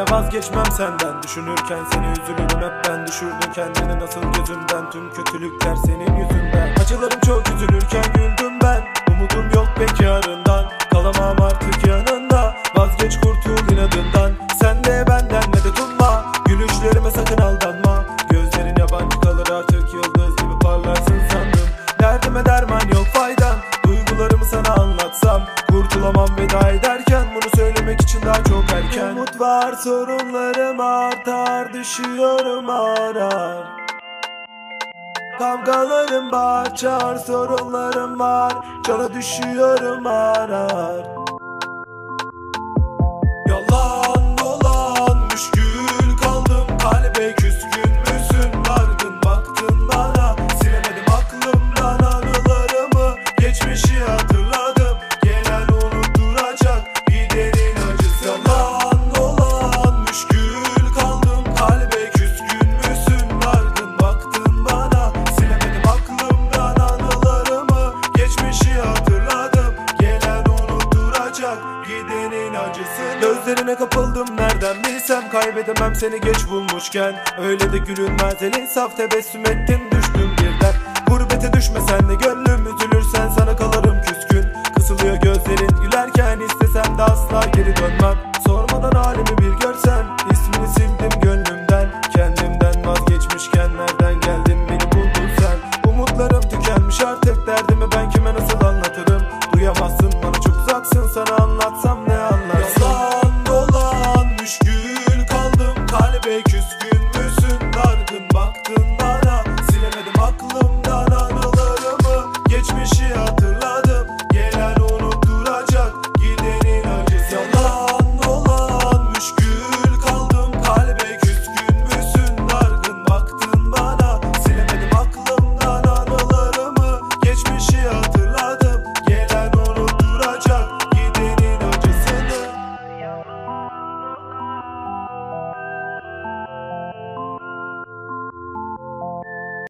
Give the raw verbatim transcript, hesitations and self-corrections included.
Yine vazgeçmem senden, düşünürken seni üzülürüm hep ben. Düşürdün kendini nasıl gözümden, tüm kötülükler senin yüzünden. Acılarım çok, üzülürken güldüm ben. Umudum yok pek yarından, kalamam artık yanında. Vazgeç kurtul inadından, sen de benden medet umma. Gülüşlerime sakın aldanma, gözlerin yabancı kalır artık, yıldız gibi parlarsın sandım. Derdime derman yok faydan, duygularımı sana anlatsam. Kurtulamam veda ederken, bunu söylemek için daha çok erken. Umut var, sorunlarım artar, düşüyorum arar. Kavgalarım bahçar, sorunlarım var, cana düşüyorum arar. Yalan dolan müşkül kaldım, kalbe küskün müsün? Dargın baktın bana, silemedim aklımdan anılarımı. Geçmişi hatırladım, gelen unutturacak gidenin acısı. Yalan dolan müşkül kaldım, kalbe küskün müsün? Dargın baktın bana, silemedim aklımdan anılarımı. Geçmişi hatırladım, gelen unutturacak gidenin acısı. Gözlerine kapıldım nereden bilsem, kaybedemem seni geç bulmuşken. Öyle de gülünmez elin saf, tebessüm ettin düştüm birden. Gurbete düşmesen de gönlüm, üzülürsen sana kalırım küskün. Kısılıyor gözlerin gülerken, istesem de asla geri dönmem. Sormadan halimi bir